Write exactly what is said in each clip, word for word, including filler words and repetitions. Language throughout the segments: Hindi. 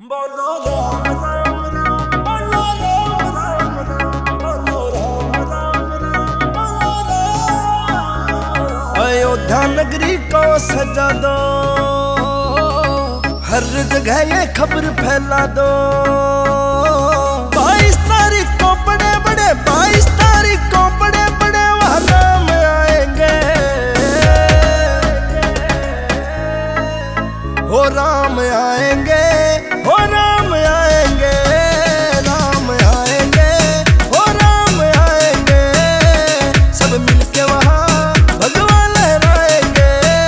बोलो राम राम राम, बोलो राम राम राम, बोलो राम राम राम, बोलो राम। अयोध्या नगरी को सजा दो, हर जगह ये खबर फैला दो। बाईस तारीख को बड़े बड़े बाईस तारीख को बड़े बड़े वह नाम आएंगे, हो राम आएंगे, हो राम आएंगे, राम आएंगे, हो राम आएंगे। सब मिलके वहाँ भगवान लहराएंगे।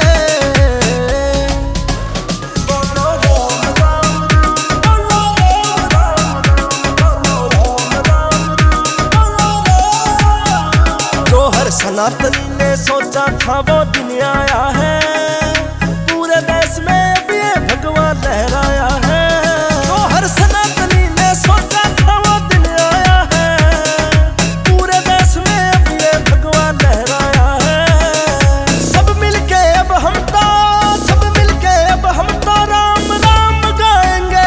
बोलो राम राम राम, बोलो राम राम राम, बोलो राम राम राम, बोलो राम। जो हर सनातनी ने सोचा था वो दिन आया है, पूरे देश में भी ये भगवान लहराया है। तो हर सनातनी ने सोचा था वो दिन आया है, पूरे देश में भी ये भगवान लहराया है। सब मिलके अब हम तो सब मिलके अब हम तो राम राम गाएंगे,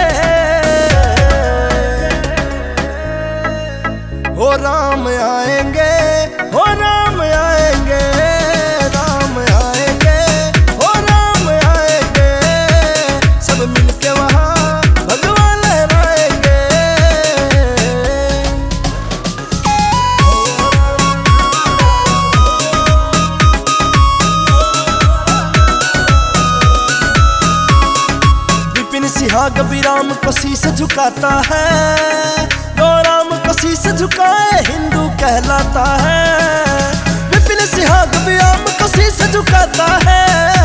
हो राम आएंगे, हो राम आएंगे, राम आएंगे, हो राम आएंगे। सब मिलके वहाँ भगवान लहराएंगे। विपिन सिंह विराम को शीश झुकाता है, जो राम को शीश झुकाए हिंदू कहलाता है। विपिन सिंह विराम को शीश झुकाता है,